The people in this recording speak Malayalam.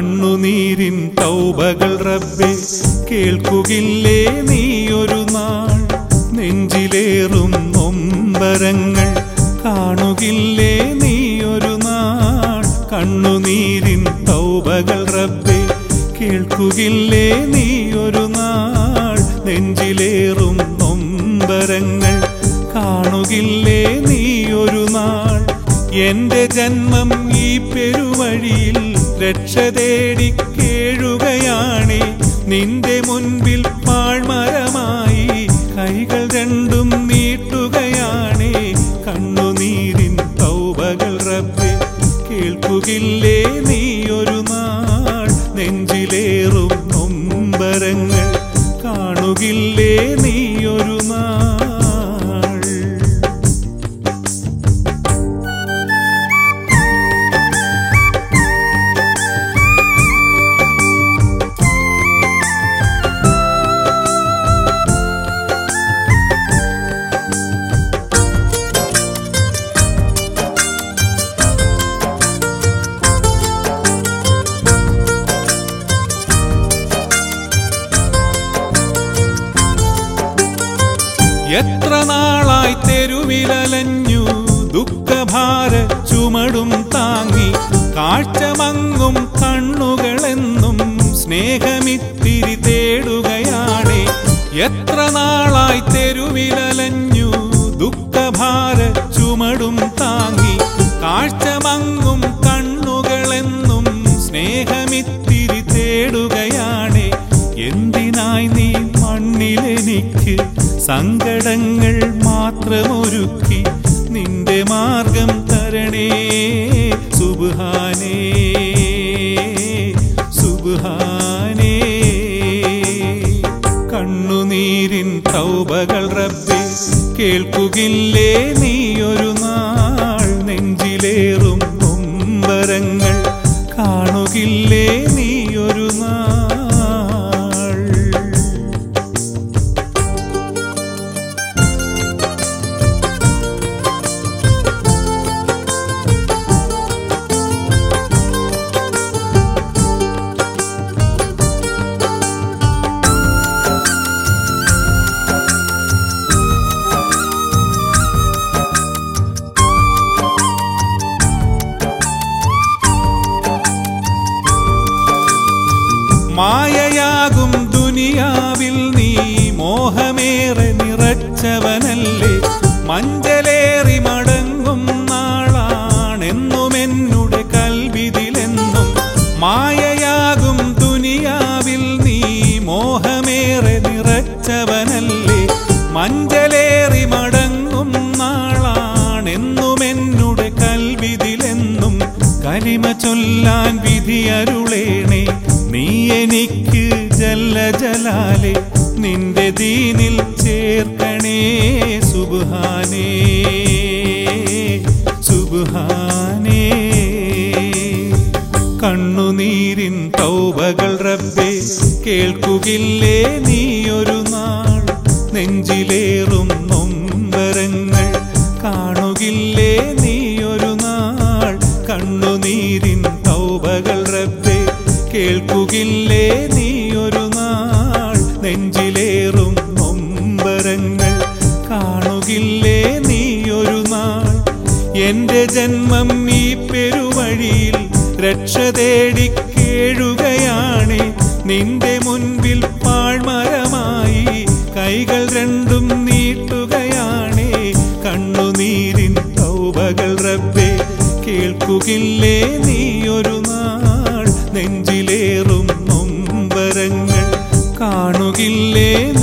കണ്ണുനീരിൻ തൗബകൾ റബ്ബേ കേൾക്കുകില്ലേ നീയൊരു നാൾ നെഞ്ചിലേറും നൊമ്പരങ്ങൾ കാണുകില്ലേ നീയൊരു നാൾ കണ്ണുനീരിൻ തൗബകൾ റബ്ബേ കേൾക്കുകില്ലേ നീയൊരു നാൾ നെഞ്ചിലേറും നൊമ്പരങ്ങൾ കാണുകില്ലേ നീയൊരു നാൾ എന്റെ ജന്മം ഈ പെരുവഴിയിൽ രക്ഷ തേടി കേഴുകയാണേ നിന്റെ മുൻപിൽ പാഴ്മരമായി കൈകൾ രണ്ടും നീട്ടുകയാണേ കണ്ണുനീരിൻ തൗബകൾ റബ്ബേ കേൾക്കുകില്ലേ നീയൊരു നാൾ നെഞ്ചിലേറും നൊമ്പരങ്ങൾ കാണുകില്ലേ നീയൊരു നാൾ എത്ര നാളായി തെരുവിലലഞ്ഞു ദുഃഖഭാര ചുമടും താങ്ങി കാഴ്ചമങ്ങും കണ്ണുകളെന്നും സ്നേഹമിത്തിരി തേടുകയാണേ എത്ര നാളായി തെരുവിലലഞ്ഞു ദുഃഖഭാര ചുമടും താങ്ങി കാഴ്ചമങ്ങും കണ്ണുകളെന്നും സ്നേഹമിത്തിരി തേടുകയാണേ എന്തിനായി നീ മണ്ണിലെനിക്ക് സങ്കടങ്ങൾ മാത്രമൊരുക്കി നിന്റെ മാർഗം തരണേ സുബ്ഹാനേ സുബ്ഹാനേ കണ്ണുനീരിൻ തൗബകൾ റബ്ബേ കേൾക്കുകില്ലേ നീയൊരു നാൾ നെഞ്ചിലേറും നൊമ്പരങ്ങൾ കാണുകില്ലേ നീയൊരു നാൾ മായയാകും ദുനിയാവിൽ നീ മോഹമേറെ നിറച്ചവനല്ലേ മഞ്ചലേറി മടങ്ങും നാളാണെന്നും എന്നുടെ കൽവിതിലെന്നും മായയാകും ദുനിയാവിൽ നീ മോഹമേറെ നിറച്ചവനല്ലേ മഞ്ചലേറി മടങ്ങും നാളാണെന്നും എന്നുടെ കൽവിതിലെന്നും കലിമ ചൊല്ലാൻ വിധിയരുളേണേ നീ എനിക്ക് ജല്ല ജലാലെ നിന്റെ ദീനിൽ ചേർക്കണേ സുബ്ഹാനേ സുബ്ഹാനേ കണ്ണുനീരിൻ തൗബകൾ റബ്ബേ കേൾക്കുകില്ലേ നീയൊരു നാൾ നെഞ്ചിലേറും നൊമ്പരങ്ങൾ കാണുകില്ലേ നീയൊരു നാൾ കണ്ണുനീരിൻ തൗബകൾ റബ്ബേ കേൾക്കുകില്ലേ നീയൊരു നാൾ നെഞ്ചിലേറും നൊമ്പരങ്ങൾ കാണുകില്ലേ നീയൊരു നാൾ എന്റെ ജന്മം ഈ പെരുവഴിയിൽ രക്ഷ തേടി കേഴുകയാണേ നിന്റെ മുൻപിൽ പാഴ്മരമായി കൈകൾ രണ്ടും നീട്ടുകയാണേ കണ്ണുനീരിൻ തൗബകൾ റബ്ബേ കേൾക്കുകില്ലേ നീയൊരു നാൾ നെഞ്ചിലേറും നൊമ്പരങ്ങൾ കാണുകില്ലേ